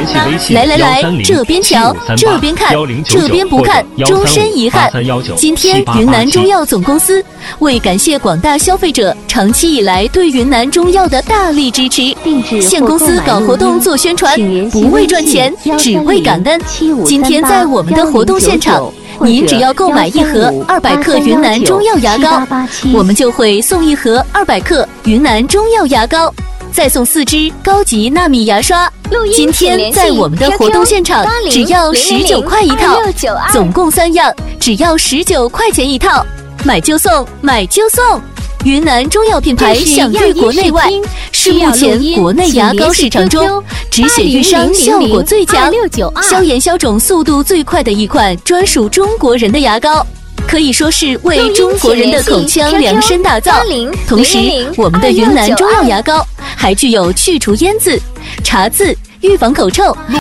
来来来，这边瞧，这边看，这边不看，终身遗憾。今天云南中药总公司为感谢广大消费者长期以来对云南中药的大力支持，现公司搞活动做宣传，不为赚钱，只为感恩。今天在我们的活动现场，您只要购买一盒200克云南中药牙膏，我们就会送一盒200克云南中药牙膏，再送4支高级纳米牙刷。今天在我们的活动现场，只要19块一套，总共3样，只要19块钱一套，买就送，买就送。云南中药品牌享誉国内外，是目前国内牙膏市场中止血愈伤效果最强、消炎消肿速度最快的一款专属中国人的牙膏，可以说是为中国人的口腔量身打造。同时，我们的云南中药牙膏还具有去除烟渍、茶渍、预防口臭、